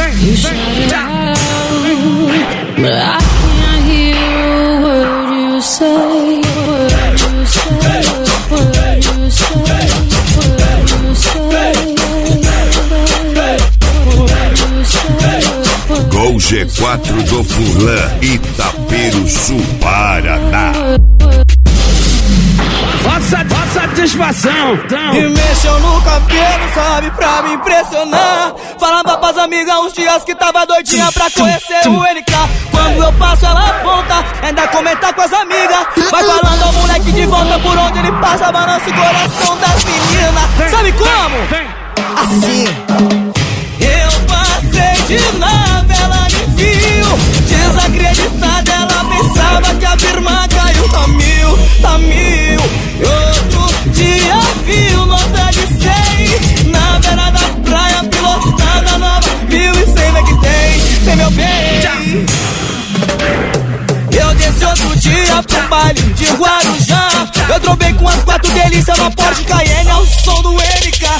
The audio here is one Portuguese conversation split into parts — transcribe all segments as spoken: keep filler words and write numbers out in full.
vem, vem, já. But I can't hear a word you say, word you say, word you say, word you say, word you say. Gol G quatro do Furlan, Itaperuçu, Paraná. Faça satisfação, então. E mexeu no cabelo, sabe, pra me impressionar. Falava pras amigas uns dias que tava doidinha pra conhecer o N K. Quando eu passo ela aponta, ainda comenta com as amigas. Vai falando ao moleque de volta por onde ele passa, balança o coração das meninas. Sabe como? Assim. Eu passei de nave, ela me viu. Desacreditada, ela pensava que a firma caiu. Tá mil, tá mil. Outro dia viu nota de cem na beira da praia, pilotada nova mil e cem, né que tem, tem meu bem. Eu desci outro dia pro baile de Guarujá. Eu trovei com as quatro delícias no Porsche Cayenne ao som do N K.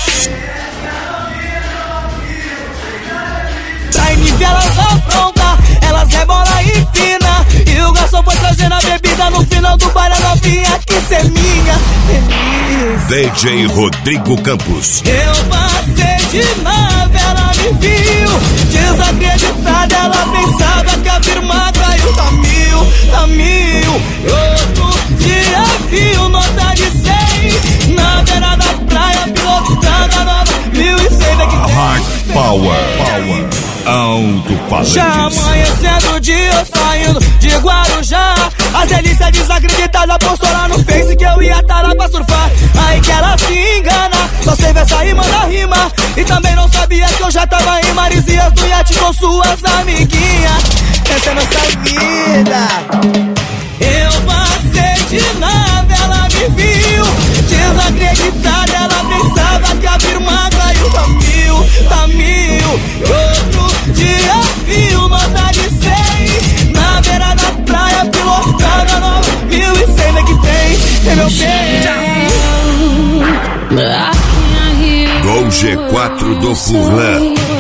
Pra inibir elas apronta, elas rebola e empina. E o garçom foi trazendo a bebida no final do baile, a novinha que cê minha feliz. D J Rodrigo Campos. Eu passei de nave, ela me viu. Desacreditada, ela pensava que a firma caiu. Tá mil, tá mil. Outro dia viu nota de cem na beira da praia, pilotada nova mil e cem, né que tem. Hard Power, Power. Alto-falantes. Já amanhecendo o dia, saindo de Guarujá. As delícias desacreditadas postou lá no Face que eu ia tá lá pra surfar. Aí que ela se engana, só sei ver essa rima da rima. E também não sabia que eu já tava em Marizias do iate com suas amiguinhas. Essa é nossa vida. Eu passei de nave, ela me viu. Desacreditada, ela pensava que a firma caiu. Tá mil, tá mil. Outro dia viu nota de cem na beira da praia, pilotada nova mil e cem, né que tem, tem meu bem. Gol G quatro do Furlan.